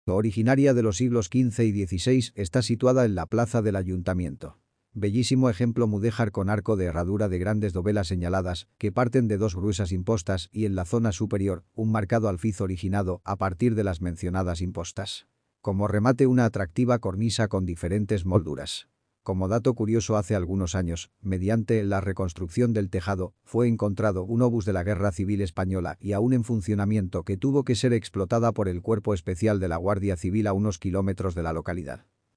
Originaria de los siglos XV y XVI, está situada en la plaza del ayuntamiento. Bellísimo ejemplo mudéjar con arco de herradura de grandes dovelas señaladas, que parten de dos gruesas impostas y en la zona superior, un marcado alfiz originado a partir de las mencionadas impostas. Como remate una atractiva cornisa con diferentes molduras. Como dato curioso, hace algunos años, mediante la reconstrucción del tejado, fue encontrado un obús de la Guerra Civil Española y aún en funcionamiento que tuvo que ser explotada por el Cuerpo Especial de la Guardia Civil a unos kilómetros de la localidad.